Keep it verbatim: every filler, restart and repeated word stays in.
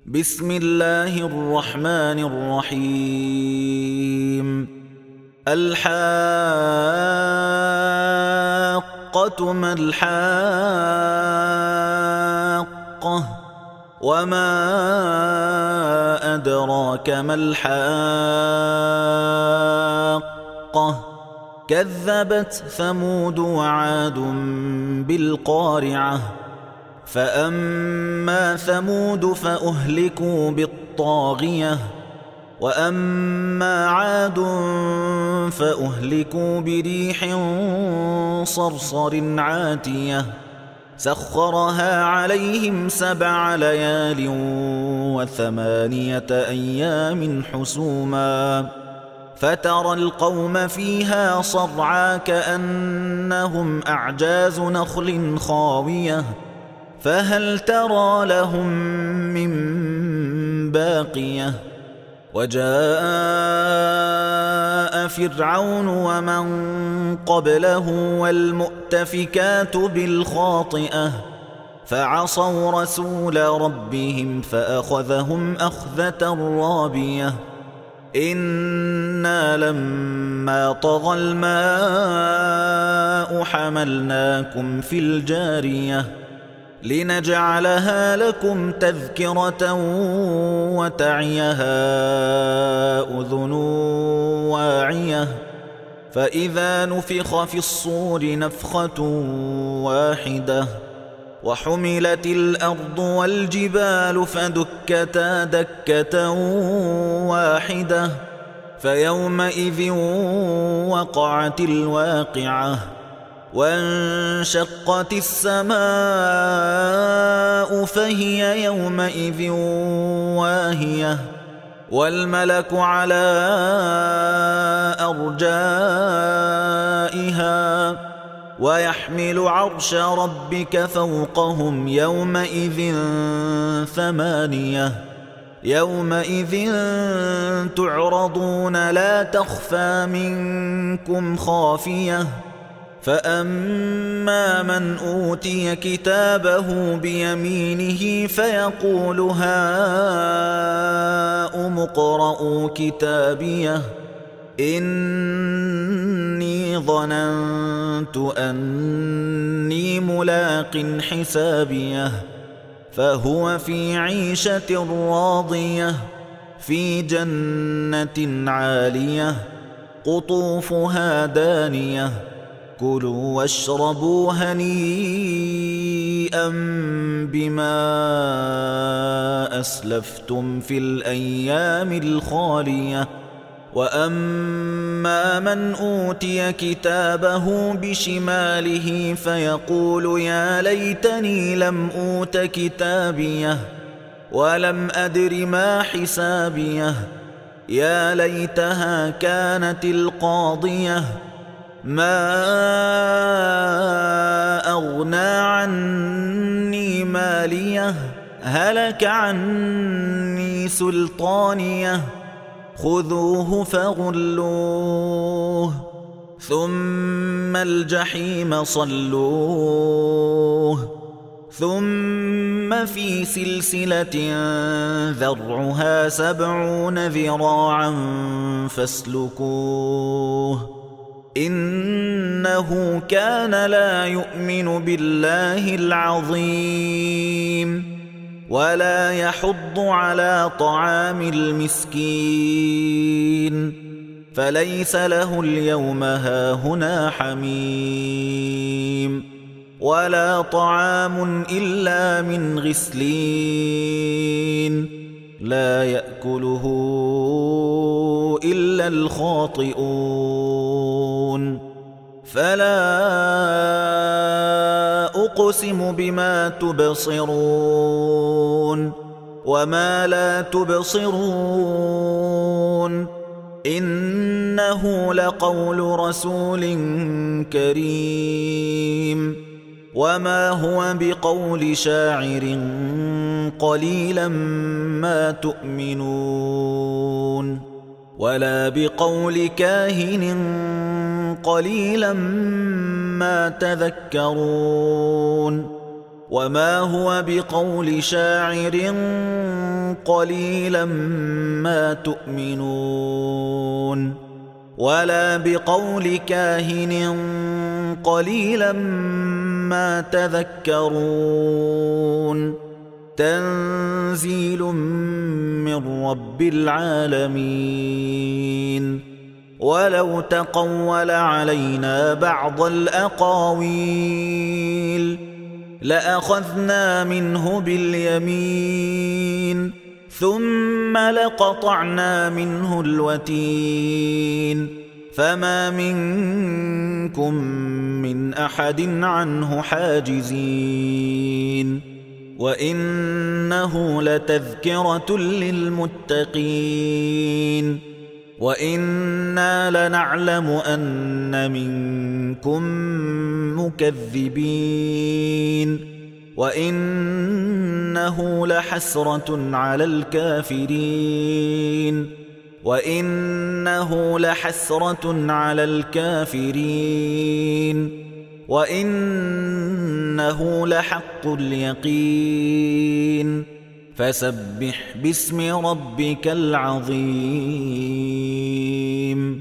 بسم الله الرحمن الرحيم الحاقة ما الحاقة وما أدراك ما الحاقة كذبت ثمود وعاد بالقارعة فأما ثمود فأهلكوا بالطاغية وأما عاد فأهلكوا بريح صرصر عاتية سخرها عليهم سبع ليال وثمانية أيام حسوما فترى القوم فيها صرعى كأنهم أعجاز نخل خاوية فهل ترى لهم من باقية وجاء فرعون ومن قبله والمؤتفكات بالخاطئة فعصوا رسول ربهم فأخذهم أخذة رابية إنا لما طغى الماء حملناكم في الجارية لنجعلها لكم تذكرة وتعيها أذن واعية فإذا نفخ في الصور نفخة واحدة وحملت الأرض والجبال فدكتا دكة واحدة فيومئذ وقعت الواقعة وانشقت السماء فهي يومئذ واهية والملك على أرجائها ويحمل عرش ربك فوقهم يومئذ ثمانية يومئذ تعرضون لا تخفى منكم خافية فأما من أوتي كتابه بيمينه فيقول هاؤم اقرءوا كتابيه إني ظننت أني ملاق حسابيه فهو في عيشة راضية في جنة عالية قطوفها دانية كلوا واشربوا هنيئا بما أسلفتم في الأيام الخالية وأما من أوتي كتابه بشماله فيقول يا ليتني لم أوت كتابيه ولم أدر ما حسابيه يا ليتها كانت القاضية ما أغنى عني ماليه هلك عني سلطانيه خذوه فغلوه ثم الجحيم صلوه ثم في سلسلة ذرعها سبعون ذراعا فاسلكوه إنه كان لا يؤمن بالله العظيم ولا يحض على طعام المسكين فليس له اليوم هاهنا حميم ولا طعام إلا من غسلين لا يأكله إلا الخاطئون فلا أقسم بما تبصرون وما لا تبصرون إنه لقول رسول كريم وما هو بقول شاعر قليلا ما تؤمنون ولا بقول كاهن قليلا ما تذكرون وما هو بقول شاعر قليلا ما تؤمنون ولا بقول كاهن قليلا ما تذكرون تنزيل من رب العالمين ولو تقول علينا بعض الأقاويل لأخذنا منه باليمين ثم لقطعنا منه الوتين فما منكم من أحد عنه حاجزين وإنه لتذكرة للمتقين وإنا لنعلم أن منكم مكذبين وإنه لحسرة على الكافرين وإنه لحسرة على الكافرين وإنه لحق اليقين فسبح باسم ربك العظيم